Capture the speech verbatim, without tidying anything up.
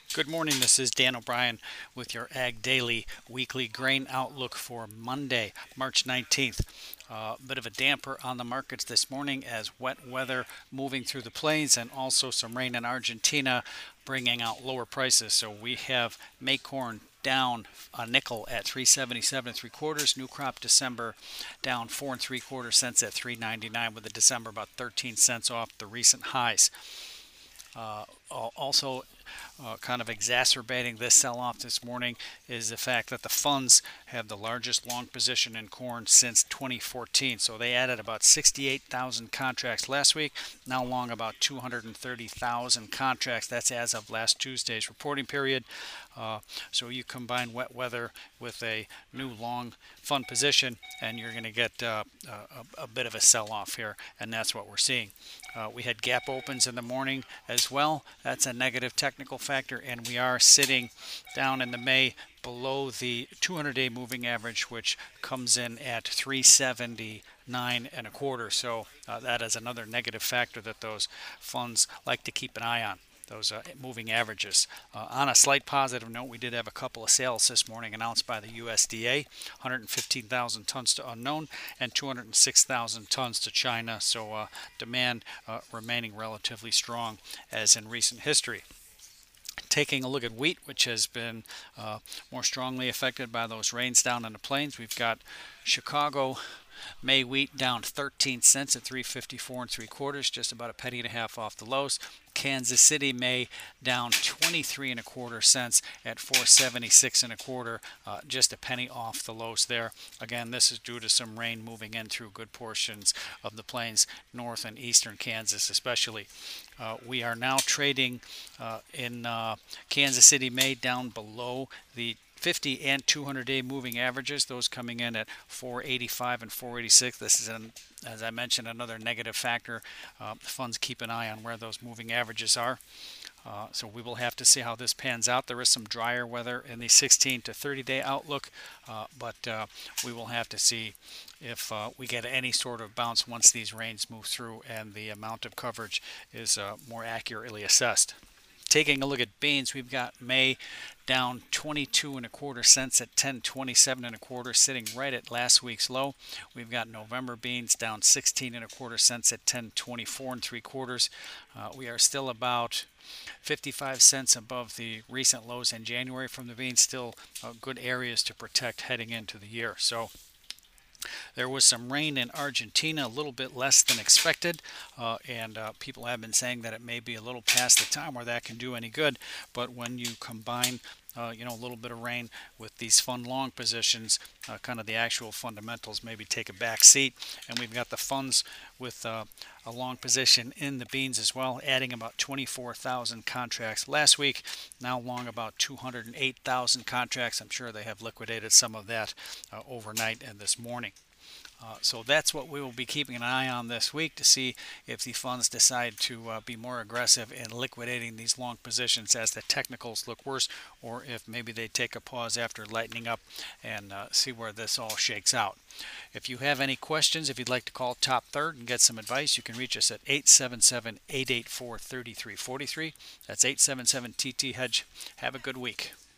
Good morning. This is Dan O'Brien with your Ag Daily weekly grain outlook for Monday, March nineteenth. A uh, bit of a damper on the markets this morning as wet weather moving through the plains and also some rain in Argentina bringing out lower prices. So we have May corn down a nickel at three seventy-seven and three quarters. New crop December down four and three quarter cents at three ninety-nine, with the December about thirteen cents off the recent highs. Uh, also, uh, kind of exacerbating this sell-off this morning is the fact that the funds have the largest long position in corn since twenty fourteen. So they added about sixty-eight thousand contracts last week, now long about two hundred thirty thousand contracts. That's as of last Tuesday's reporting period. Uh, so you combine wet weather with a new long fund position, and you're going to get uh, a, a bit of a sell-off here, and that's what we're seeing. Uh, we had gap opens in the morning as well. That's a negative technical factor, and we are sitting down in the May below the two hundred day moving average, which comes in at three seventy-nine and a quarter. So uh, that is another negative factor that those funds like to keep an eye on, those uh, moving averages. Uh, on a slight positive note, we did have a couple of sales this morning announced by the U S D A, one hundred fifteen thousand tons to unknown and two hundred six thousand tons to China. So uh, demand uh, remaining relatively strong as in recent history. Taking a look at wheat, which has been uh, more strongly affected by those rains down in the plains, we've got Chicago May wheat down thirteen cents at three fifty-four and three quarters, just about a penny and a half off the lows. Kansas City May down twenty-three and a quarter cents at four seventy-six and a quarter, uh, just a penny off the lows there. Again, this is due to some rain moving in through good portions of the plains, north and eastern Kansas especially. Uh, we are now trading uh, in uh, Kansas City May down below the fifty and two hundred day moving averages, those coming in at four eighty-five and four eighty-six. This is, an, as I mentioned, another negative factor. Uh, the funds keep an eye on where those moving averages are. Uh, so we will have to see how this pans out. There is some drier weather in the sixteen to thirty day outlook, uh, but uh, we will have to see if uh, we get any sort of bounce once these rains move through and the amount of coverage is uh, more accurately assessed. Taking a look at beans, we've got May down twenty-two and a quarter cents at ten twenty-seven and a quarter, sitting right at last week's low. We've got November beans down sixteen and a quarter cents at ten twenty-four and three quarters. Uh, we are still about fifty-five cents above the recent lows in January from the beans. Still uh, good areas to protect heading into the year. So there was some rain in Argentina, a little bit less than expected, uh, and uh, people have been saying that it may be a little past the time where that can do any good. But when you combine Uh, you know, a little bit of rain with these fund long positions, uh, kind of the actual fundamentals maybe take a back seat. And we've got the funds with uh, a long position in the beans as well, adding about twenty-four thousand contracts last week, now long about two hundred eight thousand contracts. I'm sure they have liquidated some of that uh, overnight and this morning. Uh, so that's what we will be keeping an eye on this week to see if the funds decide to uh, be more aggressive in liquidating these long positions as the technicals look worse, or if maybe they take a pause after lightening up and uh, see where this all shakes out. If you have any questions, if you'd like to call Top Third and get some advice, you can reach us at eight seven seven, eight eight four, three three four three. That's eight seven seven T T Hedge. Have a good week.